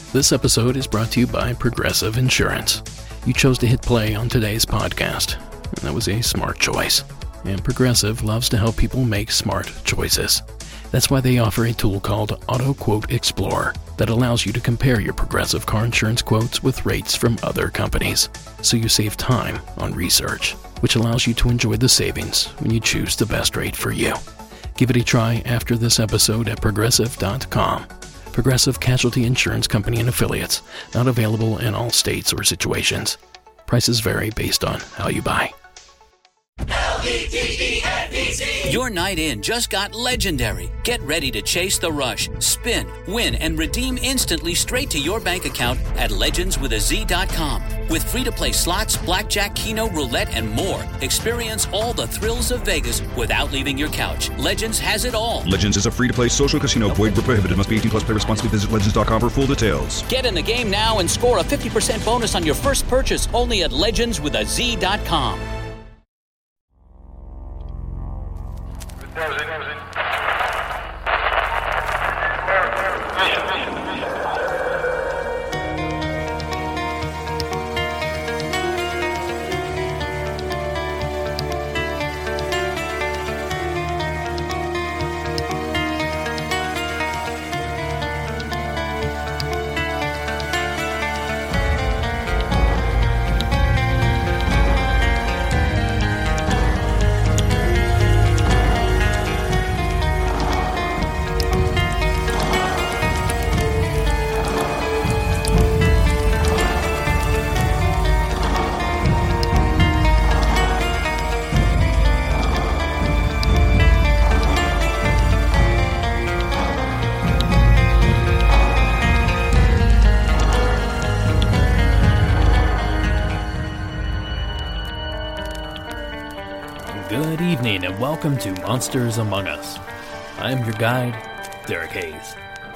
This episode is brought to you by Progressive Insurance. You chose to hit play on today's podcast, and that was a smart choice. And Progressive loves to help people make smart choices. That's why they offer a tool called Auto Quote Explorer that allows you to compare your Progressive car insurance quotes with rates from other companies, so you save time on research, which allows you to enjoy the savings when you choose the best rate for you. Give it a try after this episode at Progressive.com. Progressive Casualty Insurance Company and Affiliates. Not available in all states or situations. Prices vary based on how you buy. LEGENDZ. Your night in just got legendary. Get ready to chase the rush, spin, win, and redeem instantly straight to your bank account at legendswithaz.com. With free-to-play slots, blackjack, keno, roulette, and more. Experience all the thrills of Vegas without leaving your couch. Legends has it all. Legends is a free-to-play social casino. Void where prohibited. Must be 18 plus. Play responsibly. Visit legends.com for full details. Get in the game now and score a 50% bonus on your first purchase only at legendswithaz.com. Good evening and welcome to Monsters Among Us. I am your guide, Derek Hayes.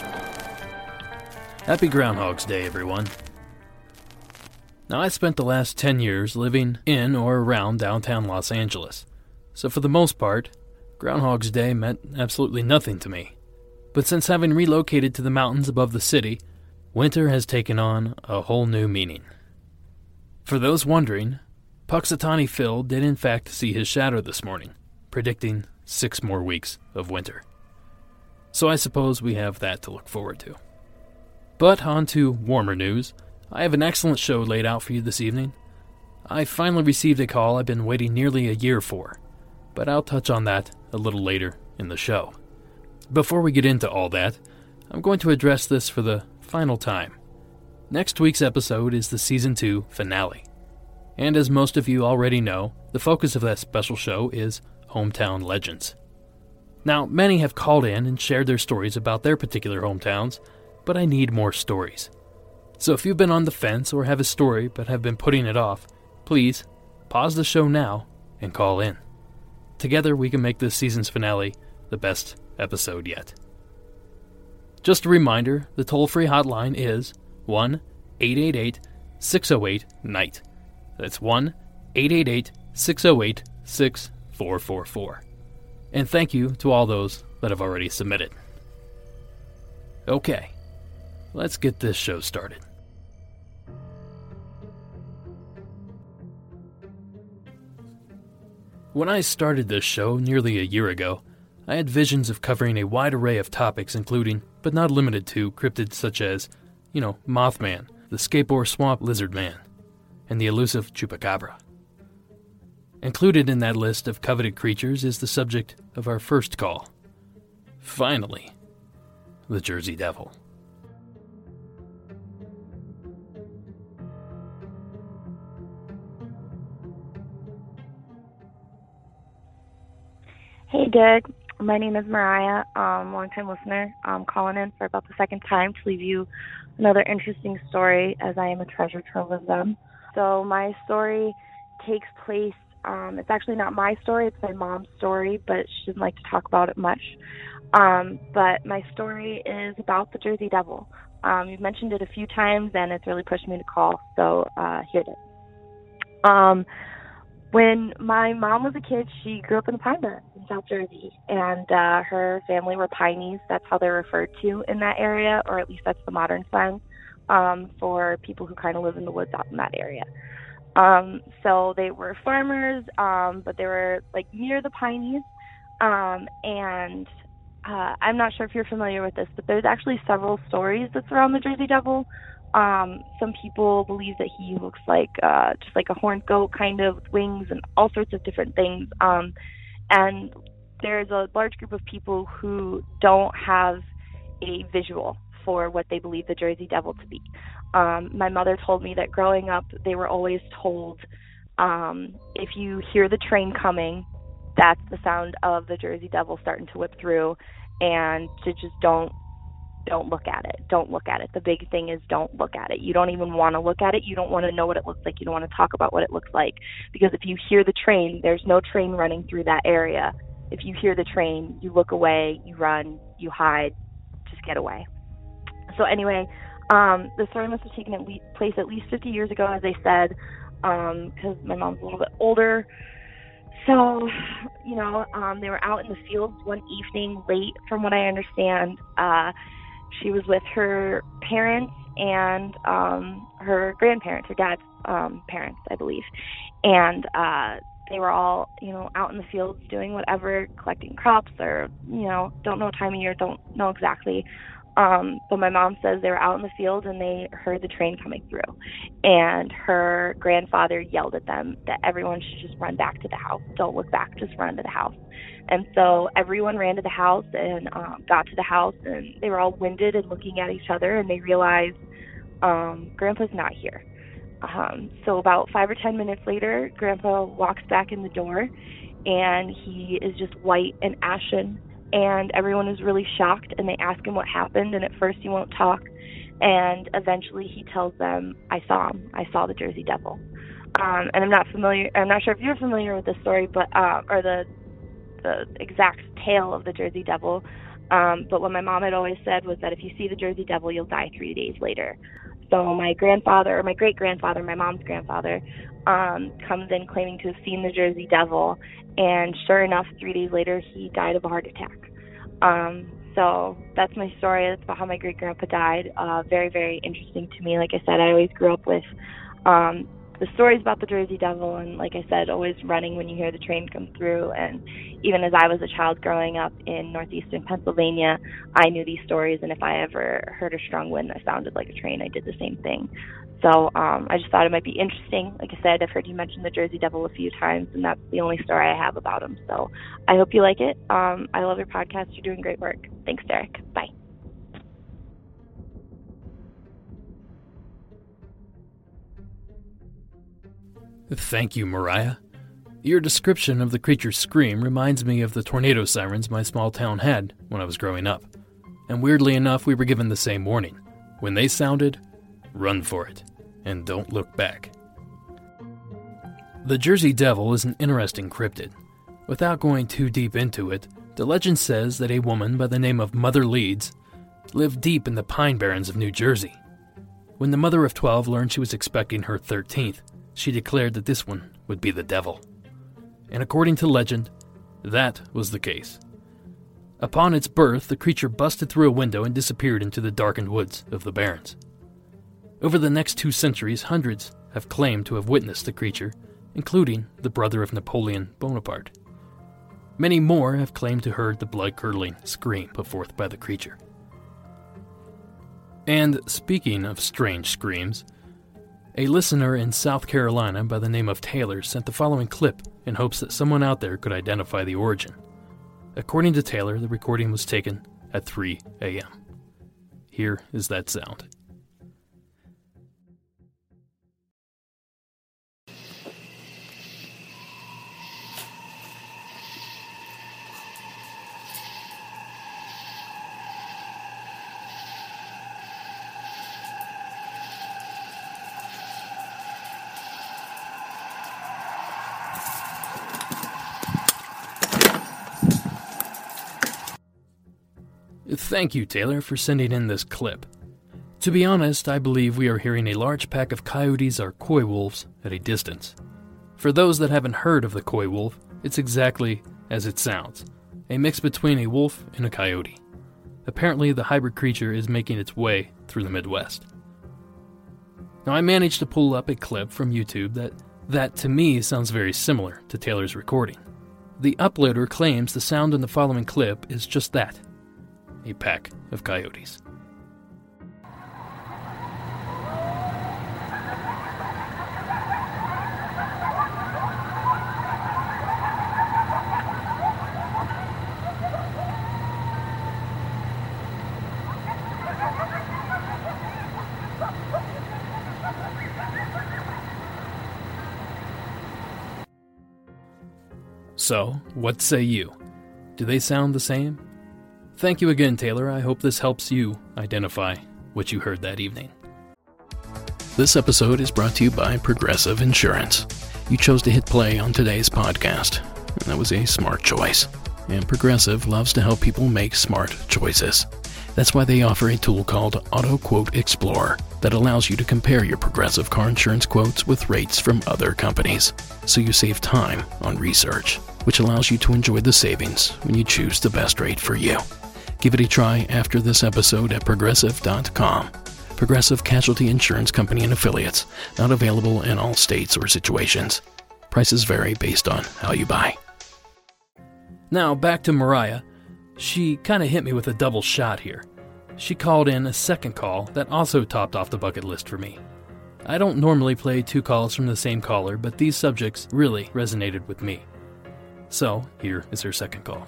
Happy Groundhog's Day, everyone. Now, I spent the last 10 years living in or around downtown Los Angeles, so for the most part, Groundhog's Day meant absolutely nothing to me. But since having relocated to the mountains above the city, winter has taken on a whole new meaning. For those wondering, Puxatawny Phil did in fact see his shadow this morning, predicting 6 more weeks of winter. So I suppose we have that to look forward to. But on to warmer news. I have an excellent show laid out for you this evening. I finally received a call I've been waiting nearly a year for, but I'll touch on that a little later in the show. Before we get into all that, I'm going to address this for the final time. Next week's episode is the Season 2 finale. And as most of you already know, the focus of that special show is hometown legends. Now, many have called in and shared their stories about their particular hometowns, but I need more stories. So if you've been on the fence or have a story but have been putting it off, please pause the show now and call in. Together we can make this season's finale the best episode yet. Just a reminder, the toll-free hotline is 1-888-608-NIGHT. That's 1-888-608-6444. And thank you to all those that have already submitted. Okay, let's get this show started. When I started this show nearly a year ago, I had visions of covering a wide array of topics including, but not limited to, cryptids such as, Mothman, the Skateboard Swamp Lizard Man, and the elusive Chupacabra. Included in that list of coveted creatures is the subject of our first call. Finally, the Jersey Devil. Hey, Derek. My name is Mariah, long-time listener. I'm calling in for about the second time to leave you another interesting story, as I am a treasure trove of them. So my story takes place, it's actually not my story, it's my mom's story, but she doesn't like to talk about it much. But my story is about the Jersey Devil. You've mentioned it a few times, and it's really pushed me to call, so here it is. When my mom was a kid, she grew up in the Pine Belt in South Jersey, and her family were Pineys. That's how they're referred to in that area, or at least that's the modern slang. for people who kind of live in the woods out in that area. So they were farmers, but they were like near the Pineys. And I'm not sure if you're familiar with this, but there's actually several stories that surround the Jersey Devil. Some people believe that he looks like just like a horned goat, kind of, with wings and all sorts of different things. And there's a large group of people who don't have a visual for what they believe the Jersey Devil to be. My mother told me that growing up, they were always told, if you hear the train coming, that's the sound of the Jersey Devil starting to whip through, and to just don't look at it. Don't look at it. The big thing is don't look at it. You don't even want to look at it. You don't want to know what it looks like. You don't want to talk about what it looks like, because if you hear the train, there's no train running through that area. If you hear the train, you look away, you run, you hide, just get away. So anyway, the story must have taken place at least 50 years ago, as I said, because my mom's a little bit older. So, they were out in the fields one evening late, from what I understand. She was with her parents and her grandparents, her dad's parents, I believe. And they were all, out in the fields doing whatever, collecting crops or, don't know time of year, don't know exactly. But my mom says they were out in the field and they heard the train coming through. And her grandfather yelled at them that everyone should just run back to the house. Don't look back, just run to the house. And so everyone ran to the house and got to the house, and they were all winded and looking at each other, and they realized Grandpa's not here. So about 5 or 10 minutes later, Grandpa walks back in the door, and he is just white and ashen. And everyone is really shocked, and they ask him what happened, and at first he won't talk, and eventually he tells them, I saw him. I saw the Jersey Devil. And I'm not sure if you're familiar with this story, but or the exact tale of the Jersey Devil, but what my mom had always said was that if you see the Jersey Devil, you'll die 3 days later. So my great-grandfather, my mom's grandfather, comes in claiming to have seen the Jersey Devil, and sure enough, 3 days later, he died of a heart attack. So that's my story. That's about how my great-grandpa died. Very, very interesting to me. Like I said, I always grew up with the stories about the Jersey Devil, and like I said, always running when you hear the train come through. And even as I was a child growing up in northeastern Pennsylvania, I knew these stories, and if I ever heard a strong wind that sounded like a train, I did the same thing. So I just thought it might be interesting. Like I said, I've heard you mention the Jersey Devil a few times, and that's the only story I have about him. So I hope you like it. I love your podcast. You're doing great work. Thanks, Derek. Bye. Thank you, Mariah. Your description of the creature's scream reminds me of the tornado sirens my small town had when I was growing up. And weirdly enough, we were given the same warning. When they sounded, run for it, and don't look back. The Jersey Devil is an interesting cryptid. Without going too deep into it, the legend says that a woman by the name of Mother Leeds lived deep in the Pine Barrens of New Jersey. When the mother of 12 learned she was expecting her 13th, she declared that this one would be the devil. And according to legend, that was the case. Upon its birth, the creature busted through a window and disappeared into the darkened woods of the Barrens. Over the next 2 centuries, hundreds have claimed to have witnessed the creature, including the brother of Napoleon Bonaparte. Many more have claimed to have heard the blood-curdling scream put forth by the creature. And speaking of strange screams, a listener in South Carolina by the name of Taylor sent the following clip in hopes that someone out there could identify the origin. According to Taylor, the recording was taken at 3 a.m. Here is that sound. Thank you, Taylor, for sending in this clip. To be honest, I believe we are hearing a large pack of coyotes or coy wolves at a distance. For those that haven't heard of the coy wolf, it's exactly as it sounds, a mix between a wolf and a coyote. Apparently, the hybrid creature is making its way through the Midwest. Now, I managed to pull up a clip from YouTube that to me sounds very similar to Taylor's recording. The uploader claims the sound in the following clip is just that, a pack of coyotes. So, what say you? Do they sound the same? Thank you again, Taylor. I hope this helps you identify what you heard that evening. This episode is brought to you by Progressive Insurance. You chose to hit play on today's podcast, and that was a smart choice. And Progressive loves to help people make smart choices. That's why they offer a tool called Auto Quote Explorer that allows you to compare your Progressive car insurance quotes with rates from other companies, so you save time on research, which allows you to enjoy the savings when you choose the best rate for you. Give it a try after this episode at Progressive.com. Progressive Casualty Insurance Company and Affiliates. Not available in all states or situations. Prices vary based on how you buy. Now, back to Mariah. She kind of hit me with a double shot here. She called in a second call that also topped off the bucket list for me. I don't normally play 2 calls from the same caller, but these subjects really resonated with me. So, here is her second call.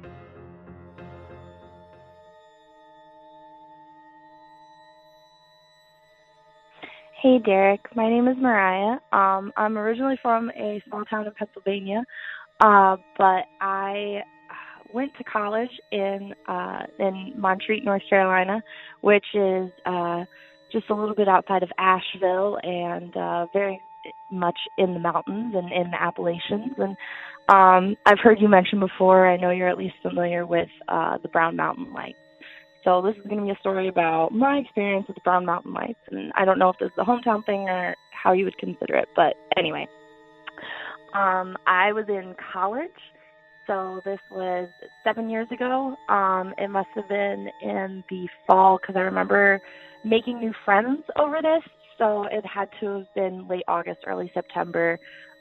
Hey Derek, my name is Mariah. I'm originally from a small town in Pennsylvania, but I went to college in Montreat, North Carolina, which is just a little bit outside of Asheville and very much in the mountains and in the Appalachians. And I've heard you mention before, I know you're at least familiar with the Brown Mountain Lights. So this is going to be a story about my experience with the Brown Mountain Lights. And I don't know if this is a hometown thing or how you would consider it, but anyway. I was in college. So this was 7 years ago. It must have been in the fall because I remember making new friends over this. So it had to have been late August, early September,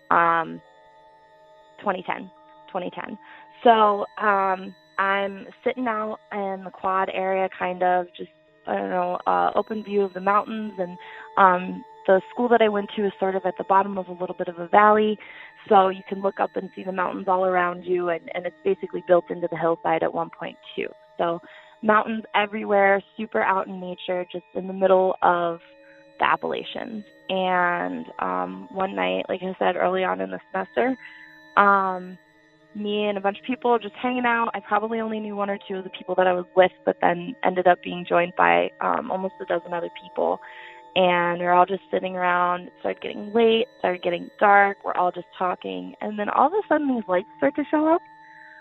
2010. So I'm sitting out in the quad area, kind of just, open view of the mountains. And the school that I went to is sort of at the bottom of a little bit of a valley. So you can look up and see the mountains all around you, and it's basically built into the hillside at 1.2. So mountains everywhere, super out in nature, just in the middle of the Appalachians. And one night, like I said, early on in the semester, me and a bunch of people just hanging out. I probably only knew 1 or 2 of the people that I was with, but then ended up being joined by almost a dozen other people. And we're all just sitting around. It started getting late, started getting dark. We're all just talking. And then all of a sudden these lights start to show up.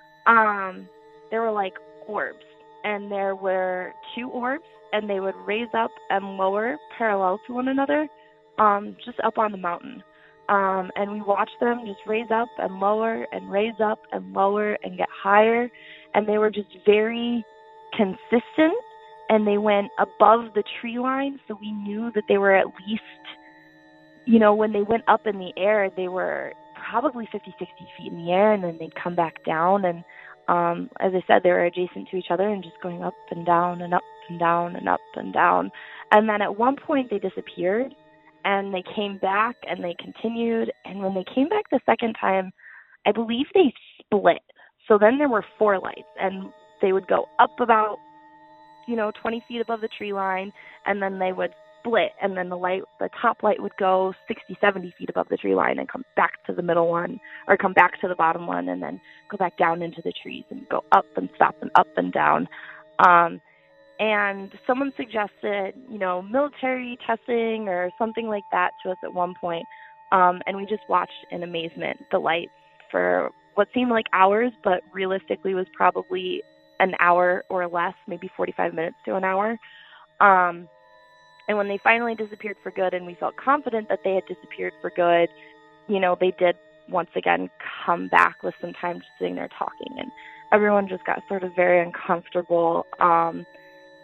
There were like orbs. And there were 2 orbs. And they would raise up and lower parallel to one another, just up on the mountain. And we watched them just raise up and lower and raise up and lower and get higher. And they were just very consistent. And they went above the tree line, so we knew that they were at least, when they went up in the air, they were probably 50, 60 feet in the air, and then they'd come back down. And as I said, they were adjacent to each other and just going up and down and up and down and up and down. And then at one point they disappeared, and they came back, and they continued. And when they came back the second time, I believe they split. So then there were 4 lights, and they would go up about 20 feet above the tree line, and then they would split, and then the top light would go 60, 70 feet above the tree line and come back to the middle one, or come back to the bottom one, and then go back down into the trees and go up and stop and up and down. And someone suggested, military testing or something like that to us at one point. And we just watched in amazement the lights for what seemed like hours, but realistically was probably an hour or less, maybe 45 minutes to an hour. And when they finally disappeared for good, and we felt confident that they had disappeared for good, they did once again come back with some time just sitting there talking. And everyone just got sort of very uncomfortable.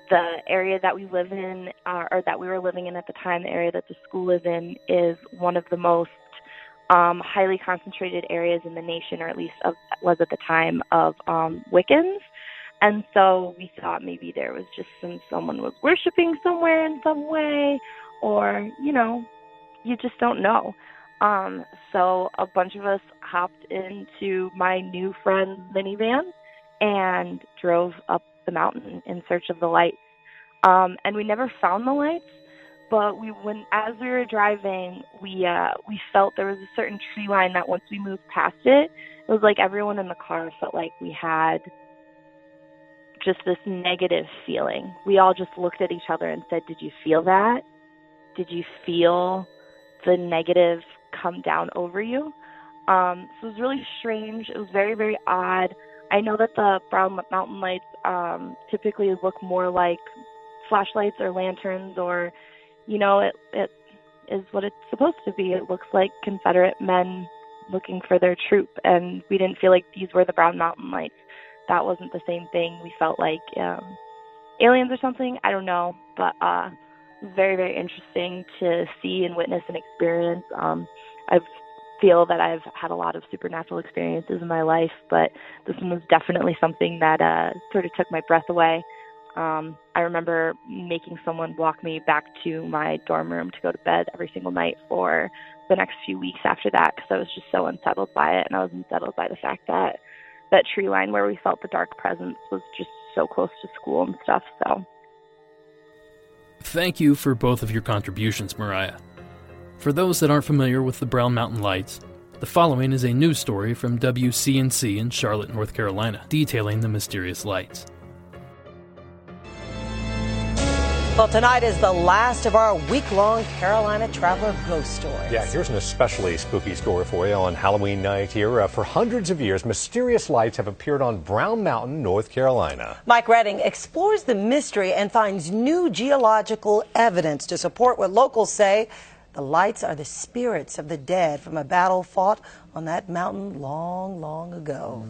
the area that we live in, or that we were living in at the time, the area that the school is in, is one of the most highly concentrated areas in the nation, or at least was at the time, of Wiccans. And so we thought maybe there was just someone was worshiping somewhere in some way, or, you just don't know. So a bunch of us hopped into my new friend's minivan and drove up the mountain in search of the lights. And we never found the lights, but as we were driving, we felt there was a certain tree line that once we moved past it, it was like everyone in the car felt like we had just this negative feeling. We all just looked at each other and said, "Did you feel that? Did you feel the negative come down over you?" So it was really strange. It was very, very odd. I know that the Brown Mountain Lights typically look more like flashlights or lanterns, or, it is what it's supposed to be. It looks like Confederate men looking for their troop, and we didn't feel like these were the Brown Mountain Lights. That wasn't the same thing. We felt like aliens or something. I don't know, but it was very, very interesting to see and witness and experience. I feel that I've had a lot of supernatural experiences in my life, but this one was definitely something that sort of took my breath away. I remember making someone walk me back to my dorm room to go to bed every single night for the next few weeks after that, because I was just so unsettled by it, and I was unsettled by the fact that that tree line where we felt the dark presence was just so close to school and stuff. So thank you for both of your contributions, Mariah. For those that aren't familiar with the Brown Mountain Lights, the following is a news story from WCNC in Charlotte, North Carolina, detailing the mysterious lights. Well, tonight is the last of our week-long Carolina Traveler ghost stories. Yeah, here's an especially spooky story for you on Halloween night here. For hundreds of years, mysterious lights have appeared on Brown Mountain, North Carolina. Mike Redding explores the mystery and finds new geological evidence to support what locals say the lights are the spirits of the dead from a battle fought on that mountain long, long ago.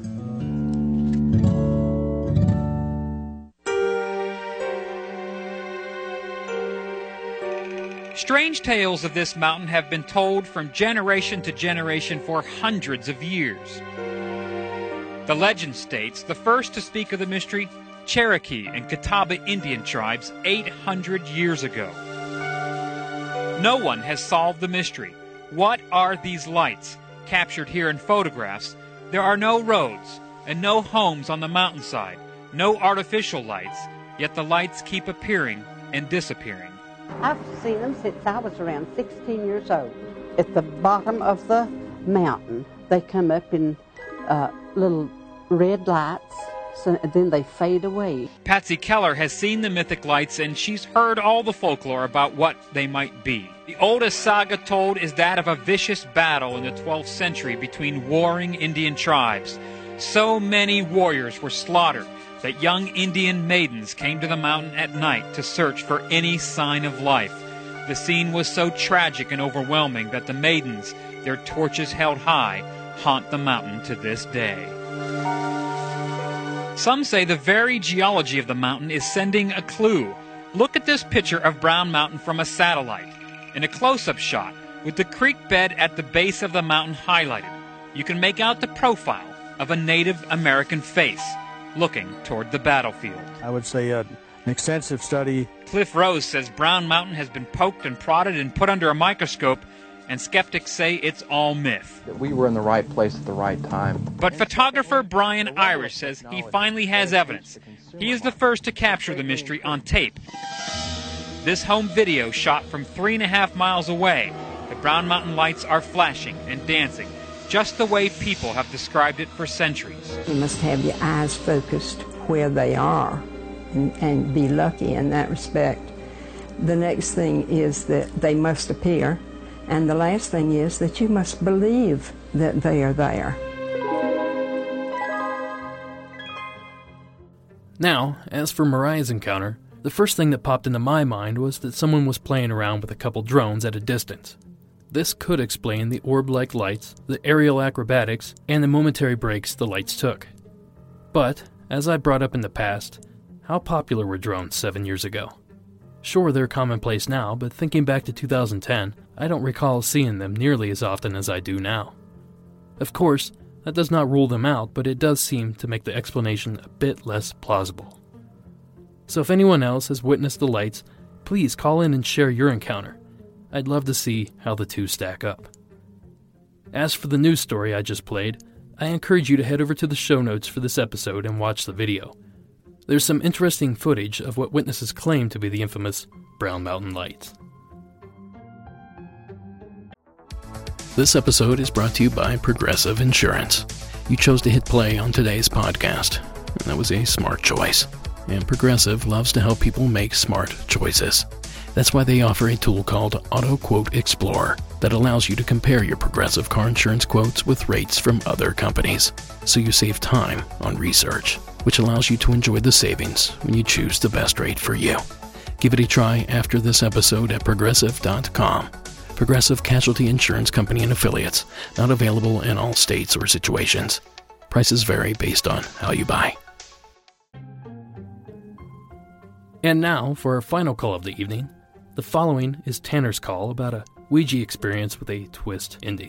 Strange tales of this mountain have been told from generation to generation for hundreds of years. The legend states the first to speak of the mystery, Cherokee and Catawba Indian tribes 800 years ago. No one has solved the mystery. What are these lights? Captured here in photographs, there are no roads and no homes on the mountainside, no artificial lights, yet the lights keep appearing and disappearing. I've seen them since I was around 16 years old. At the bottom of the mountain, they come up in little red lights, so then they fade away. Patsy Keller has seen the mythic lights, and she's heard all the folklore about what they might be. The oldest saga told is that of a vicious battle in the 12th century between warring Indian tribes. So many warriors were slaughtered that young Indian maidens came to the mountain at night to search for any sign of life. The scene was so tragic and overwhelming that the maidens, their torches held high, haunt the mountain to this day. Some say the very geology of the mountain is sending a clue. Look at this picture of Brown Mountain from a satellite. In a close-up shot, with the creek bed at the base of the mountain highlighted, you can make out the profile of a Native American face looking toward the battlefield. I would say an extensive study. Cliff Rose says Brown Mountain has been poked and prodded and put under a microscope, and skeptics say it's all myth. We were in the right place at the right time. But photographer Brian Irish says he finally has evidence. He is the first to capture the mystery on tape. This home video shot from 3.5 miles away. The Brown Mountain lights are flashing and dancing, just the way people have described it for centuries. You must have your eyes focused where they are and be lucky in that respect. The next thing is that they must appear, and the last thing is that you must believe that they are there. Now, as for Mariah's encounter, the first thing that popped into my mind was that someone was playing around with a couple drones at a distance. This could explain the orb-like lights, the aerial acrobatics, and the momentary breaks the lights took. But, as I brought up in the past, How popular were drones 7 years ago? Sure, they're commonplace now, but thinking back to 2010, I don't recall seeing them nearly as often as I do now. Of course, that does not rule them out, but it does seem to make the explanation a bit less plausible. So if anyone else has witnessed the lights, please call in and share your encounter. I'd love to see how the two stack up. As for the news story I just played, I encourage you to head over to the show notes for this episode and watch the video. There's some interesting footage of what witnesses claim to be the infamous Brown Mountain Lights. This episode is brought to you by Progressive Insurance. You chose to hit play on today's podcast, and that was a smart choice. And Progressive loves to help people make smart choices. That's why they offer a tool called Auto Quote Explorer that allows you to compare your Progressive car insurance quotes with rates from other companies, so you save time on research, which allows you to enjoy the savings when you choose the best rate for you. Give it a try after this episode at Progressive.com. Progressive Casualty Insurance Company and Affiliates. Not available in all states or situations. Prices vary based on how you buy. And now, for our final call of the evening, the following is Tanner's call about a Ouija experience with a twist ending.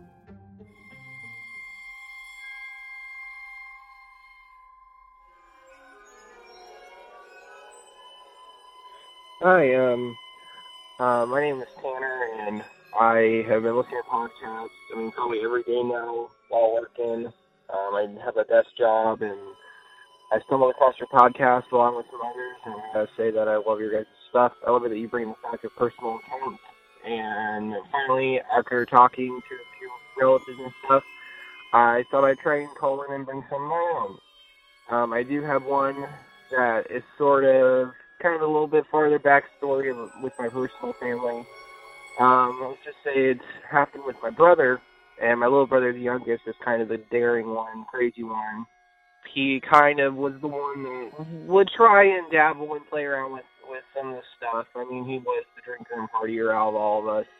Hi, my name is Tanner, and I have been listening to podcasts, probably every day now while working. I have a desk job, and I stumbled across your podcast along with some others, and I gotta say that I love your guys' stuff. I love it that you bring the fact of personal accounts. And finally, after talking to a few relatives and stuff, I thought I'd try and call in and bring some of my own. I do have one that is sort of kind of a little bit farther backstory with my personal family. Let's just say it's happened with my brother, and my little brother, the youngest, is kind of the daring one, crazy one. He kind of was the one that would try and dabble and play around with some of the stuff. He was the drinker and partier out of all of us.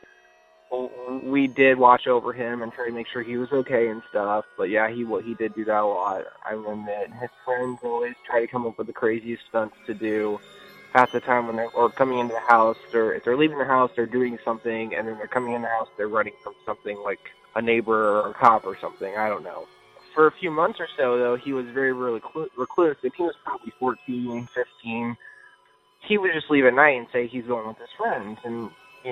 We did watch over him and try to make sure he was okay and stuff. But yeah, he did do that a lot. I will admit. His friends always try to come up with the craziest stunts to do. Half the time when they're coming into the house, or if they're leaving the house, they're doing something, and then they're coming in the house, they're running from something like a neighbor or a cop or something. I don't know. For a few months or so, though, he was very, really reclusive. He was probably 14, 15. He would just leave at night and say he's going with his friends, and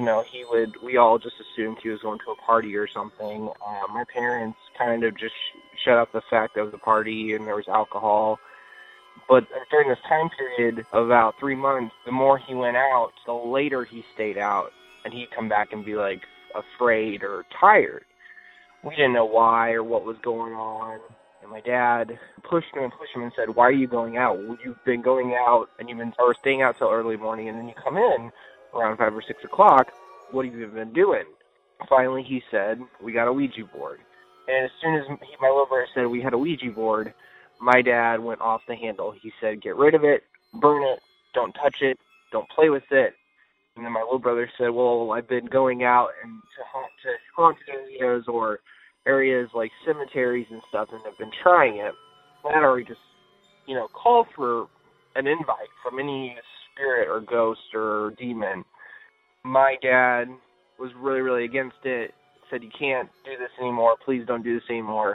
we all just assumed he was going to a party or something. My parents kind of just shut up the fact that it was a party and there was alcohol. But during this time period of about 3 months, the more he went out, the later he stayed out, and he'd come back and be like afraid or tired. We didn't know why or what was going on. And my dad pushed him and said, "Why are you going out? You've been going out and you've been staying out till early morning, and then you come in around 5 or 6 o'clock. What have you been doing?" Finally, he said, "We got a Ouija board." And as soon as my little brother said we had a Ouija board, my dad went off the handle. He said, "Get rid of it, burn it, don't touch it, don't play with it." And then my little brother said, "Well, I've been going out and to haunted areas or areas like cemeteries and stuff, and have been trying it." That already just, called for an invite from any spirit or ghost or demon. My dad was really, really against it. Said, "You can't do this anymore. Please don't do this anymore."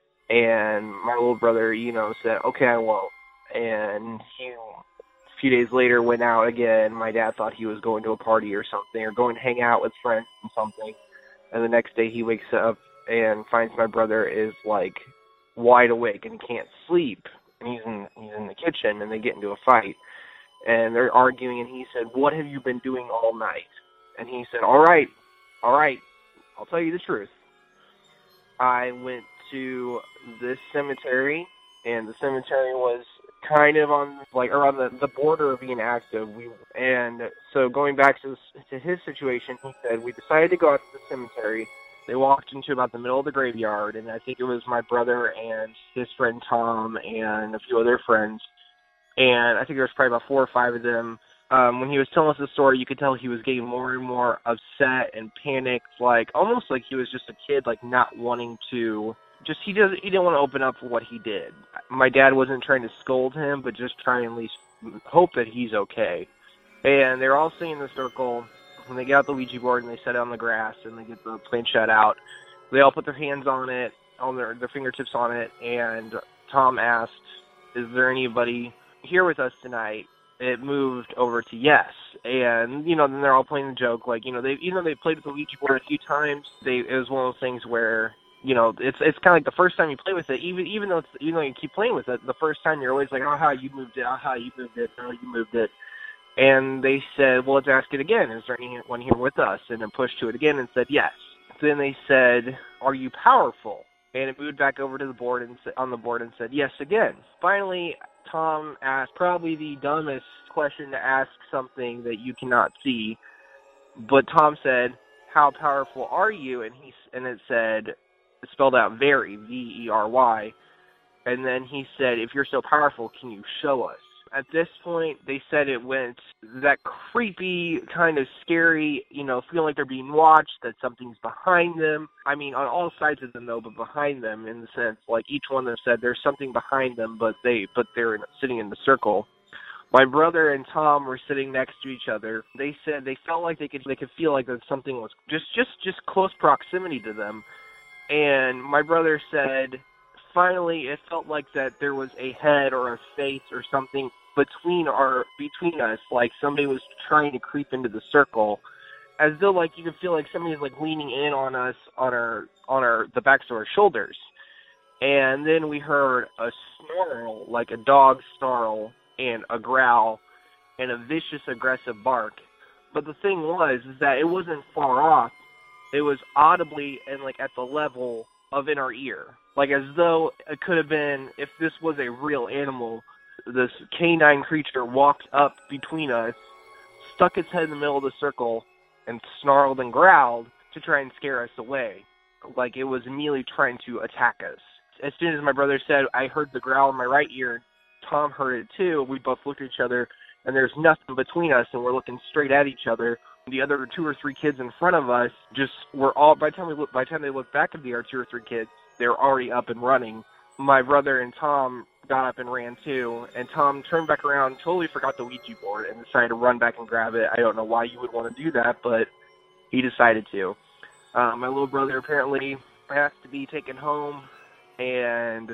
And my little brother, said, "Okay, I won't." And he, a few days later, went out again. My dad thought he was going to a party or something, or going to hang out with friends and something. And the next day he wakes up and finds my brother is like wide awake and can't sleep. And he's in the kitchen, and they get into a fight. And they're arguing, and he said, "What have you been doing all night?" And he said, all right, I'll tell you the truth. I went to this cemetery, and the cemetery was kind of on around the border of being active. And so going back to his situation, he said, we decided to go out to the cemetery. They walked into about the middle of the graveyard, and I think it was my brother and his friend Tom and a few other friends. And I think there was probably about 4 or 5 of them. When he was telling us the story, you could tell he was getting more and more upset and panicked, almost like he was just a kid, not wanting to. He didn't want to open up for what he did. My dad wasn't trying to scold him, but just try and at least hope that he's okay. And they're all sitting in the circle, and they get out the Ouija board, and they set it on the grass, and they get the planchette out. They all put their hands on it, on their fingertips on it, and Tom asked, is there anybody here with us tonight? It moved over to yes. And, then they're all playing the joke, like, they played with the Ouija board a few times. It was one of those things where, it's kind of like the first time you play with it, even though you keep playing with it, the first time you're always like, oh, how you moved it, oh, how you moved it, oh, you moved it. And they said, well, let's ask it again. Is there anyone here with us? And then pushed to it again and said yes. Then they said, are you powerful? And it moved back over to the board on the board and said yes again. Finally, Tom asked probably the dumbest question to ask something that you cannot see. But Tom said, how powerful are you? And it said, it spelled out very, V-E-R-Y. And then he said, if you're so powerful, can you show us? At this point, they said it went that creepy, kind of scary, feeling like they're being watched, that something's behind them. I mean, on all sides of them, though, but behind them in the sense, like each one of them said there's something behind them, but they're sitting in the circle. My brother and Tom were sitting next to each other. They said they felt like they could feel like that something was just close proximity to them. And my brother said, finally, it felt like that there was a head or a face or something between us, like somebody was trying to creep into the circle, as though like you could feel like somebody was like leaning in on us on the backs of our shoulders. And then we heard a snarl, like a dog snarl, and a growl, and a vicious, aggressive bark. But the thing was is that it wasn't far off. It was audibly and like at the level of in our ear. Like as though it could have been, if this was a real animal, this canine creature walked up between us, stuck its head in the middle of the circle, and snarled and growled to try and scare us away. Like it was immediately trying to attack us. As soon as my brother said, I heard the growl in my right ear, Tom heard it too. We both looked at each other, and there's nothing between us, and we're looking straight at each other. The other 2 or 3 kids in front of us were all, by the time they looked back at the other 2 or 3 kids, they were already up and running. My brother and Tom got up and ran too, and Tom turned back around, totally forgot the Ouija board, and decided to run back and grab it. I don't know why you would want to do that, but he decided to. My little brother apparently has to be taken home, and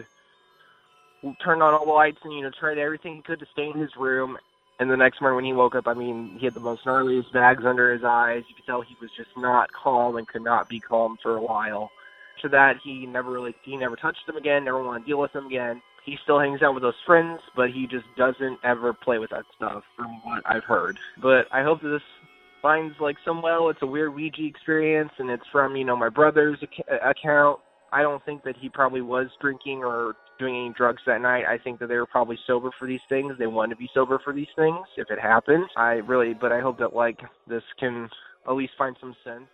turned on all the lights and, tried everything he could to stay in his room. And the next morning when he woke up, he had the most gnarliest bags under his eyes. You could tell he was just not calm and could not be calm for a while. After that, he never touched them again, never wanted to deal with them again. He still hangs out with those friends, but he just doesn't ever play with that stuff, from what I've heard. But I hope that this finds, it's a weird Ouija experience, and it's from, my brother's account. I don't think that he probably was drinking or doing any drugs that night. I think that they were probably sober for these things. They wanted to be sober for these things, if it happens. But I hope that, this can at least find some sense.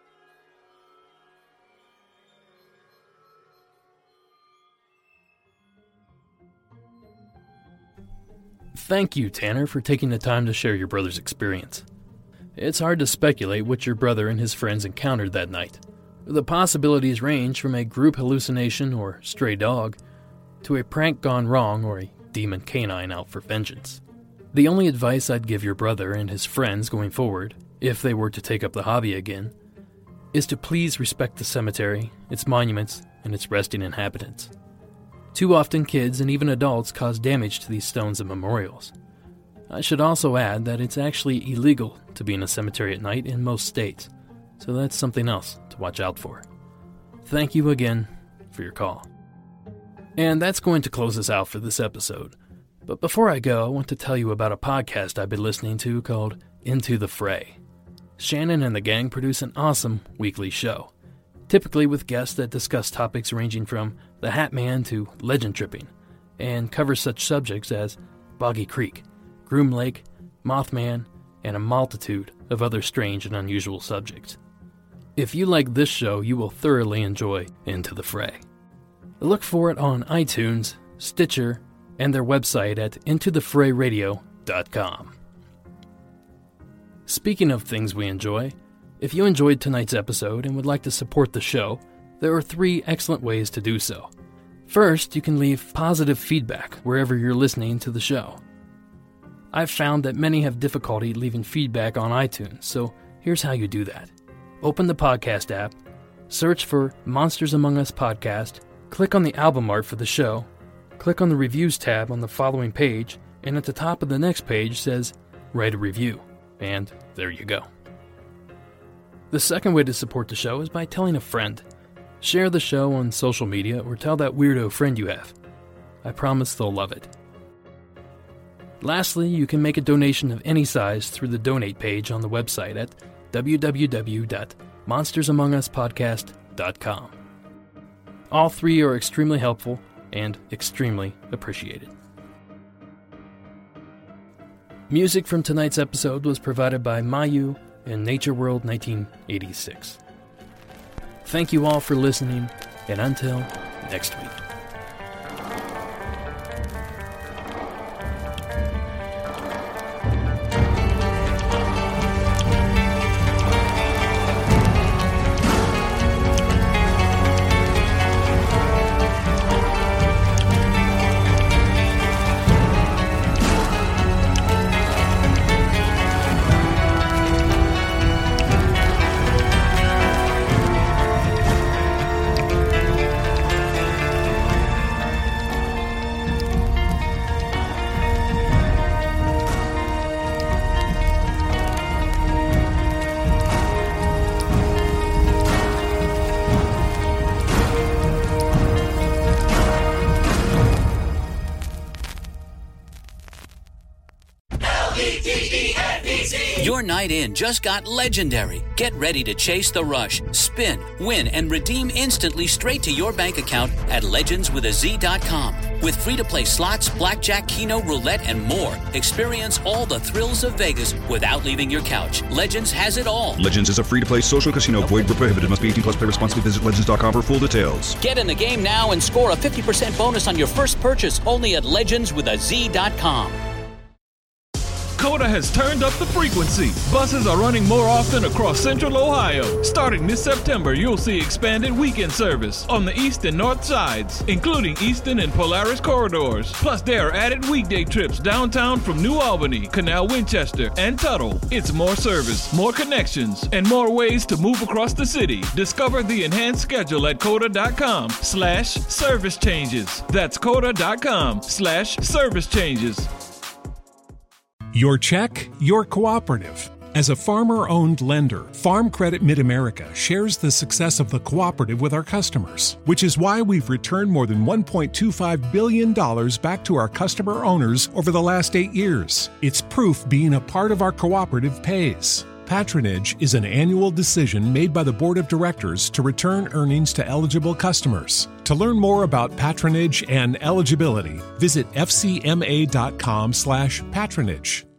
Thank you, Tanner, for taking the time to share your brother's experience. It's hard to speculate what your brother and his friends encountered that night. The possibilities range from a group hallucination or stray dog to a prank gone wrong or a demon canine out for vengeance. The only advice I'd give your brother and his friends going forward, if they were to take up the hobby again, is to please respect the cemetery, its monuments, and its resting inhabitants. Too often kids and even adults cause damage to these stones and memorials. I should also add that it's actually illegal to be in a cemetery at night in most states, so that's something else to watch out for. Thank you again for your call. And that's going to close us out for this episode. But before I go, I want to tell you about a podcast I've been listening to called Into the Fray. Shannon and the gang produce an awesome weekly show, typically with guests that discuss topics ranging from the Hat Man to legend tripping, and cover such subjects as Boggy Creek, Groom Lake, Mothman, and a multitude of other strange and unusual subjects. If you like this show, you will thoroughly enjoy Into the Fray. Look for it on iTunes, Stitcher, and their website at intothefrayradio.com. Speaking of things we enjoy, if you enjoyed tonight's episode and would like to support the show, there are 3 excellent ways to do so. First, you can leave positive feedback wherever you're listening to the show. I've found that many have difficulty leaving feedback on iTunes, so here's how you do that. Open the podcast app, search for Monsters Among Us Podcast, click on the album art for the show, click on the Reviews tab on the following page, and at the top of the next page says, Write a Review. And there you go. The second way to support the show is by telling a friend. Share the show on social media or tell that weirdo friend you have. I promise they'll love it. Lastly, you can make a donation of any size through the donate page on the website at www.monstersamonguspodcast.com. All three are extremely helpful and extremely appreciated. Music from tonight's episode was provided by Mayu and Nature World 1986. Thank you all for listening, and until next week. Your night in just got legendary. Get ready to chase the rush, spin, win, and redeem instantly straight to your bank account at legendswithaz.com. With free-to-play slots, blackjack, keno, roulette, and more, experience all the thrills of Vegas without leaving your couch. Legends has it all. Legends is a free-to-play social casino. Void where prohibited. Must be 18 plus. Play responsibly. Visit legends.com for full details. Get in the game now and score a 50% bonus on your first purchase only at legendswithaz.com. COTA has turned up the frequency. Buses are running more often across Central Ohio. Starting this September, you'll see expanded weekend service on the east and north sides, including Eastern and Polaris corridors. Plus, there are added weekday trips downtown from New Albany, Canal Winchester, and Tuttle. It's more service, more connections, and more ways to move across the city. Discover the enhanced schedule at COTA.com/service changes. That's COTA.com/service changes. Your check, your cooperative. As a farmer-owned lender, Farm Credit Mid-America shares the success of the cooperative with our customers, which is why we've returned more than $1.25 billion back to our customer owners over the last 8 years. It's proof being a part of our cooperative pays. Patronage is an annual decision made by the Board of Directors to return earnings to eligible customers. To learn more about patronage and eligibility, visit fcma.com/patronage.